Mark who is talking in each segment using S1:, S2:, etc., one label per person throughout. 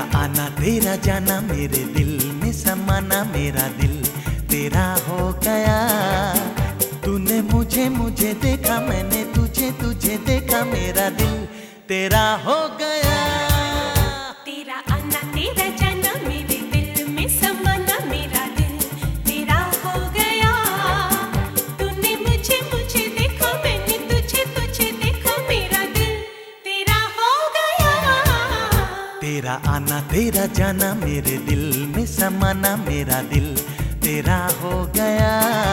S1: आना तेरा जाना मेरे दिल में समाना, मेरा दिल तेरा हो गया। तूने मुझे मुझे देखा, मैंने तुझे तुझे देखा, मेरा दिल तेरा हो गया।
S2: तेरा आना तेरा जाना मेरे दिल में समाना, मेरा दिल तेरा हो गया। तूने मुझे मुझे देखा, मैंने तुझे तुझे देखा, मेरा दिल तेरा हो गया।
S1: तेरा आना तेरा जाना मेरे दिल में समाना, मेरा दिल तेरा हो गया।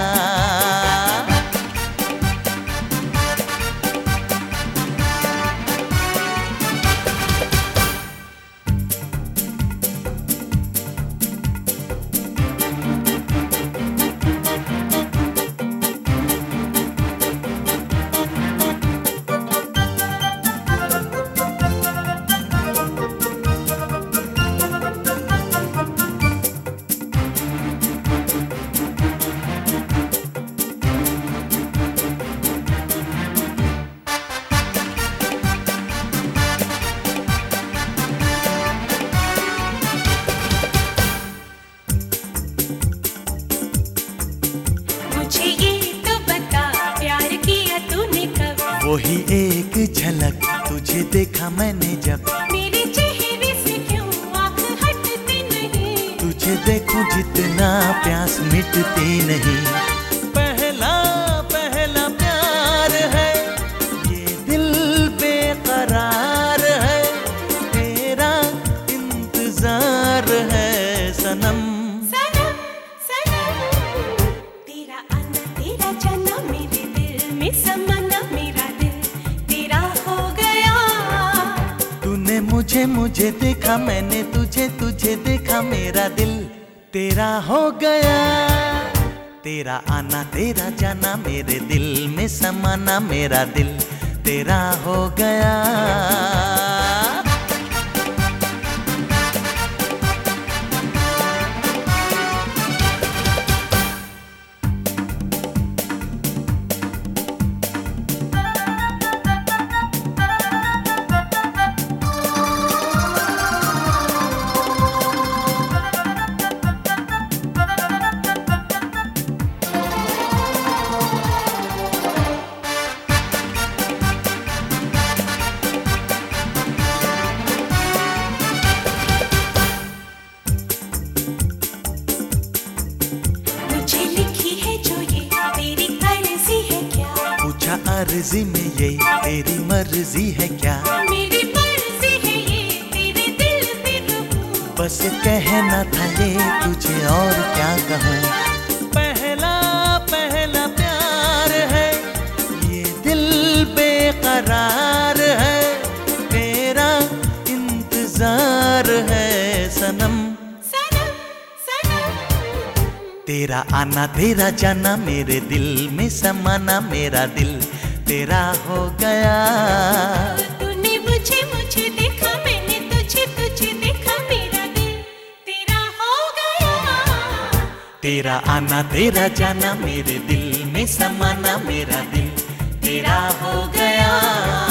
S1: वही एक झलक तुझे देखा मैंने जब,
S2: मेरे चेहरे से क्यों आँख हटती नहीं।
S1: तुझे देखूं जितना प्यास मिटती नहीं। पहला पहला प्यार है, ये दिल बेकरार है, तेरा इंतजार है सनम।
S2: सनम सनम तेरा आना तेरा जाना मेरे दिल में समाना, मेरा
S1: मुझे मुझे देखा, मैंने तुझे तुझे देखा, मेरा दिल तेरा हो गया। तेरा आना तेरा जाना मेरे दिल में समाना, मेरा दिल तेरा हो गया। अर्जी में ये तेरी मर्जी है क्या?
S2: मेरी मर्जी है ये तेरे दिल पे रहूं।
S1: बस कहना था ये तुझे और क्या कहूँ। पहला पहला प्यार है, ये दिल बेकरार है, तेरा इंतजार है सनम।
S2: सनम सनम
S1: तेरा आना तेरा जाना मेरे दिल में समाना, मेरा दिल तेरा हो गया।
S2: तूने मुझे मुझे देखा, मैंने तुझे तुझे देखा, मेरा दिल तेरा हो गया।
S1: तेरा आना तेरा जाना मेरे दिल में समाना, मेरा दिल तेरा हो गया।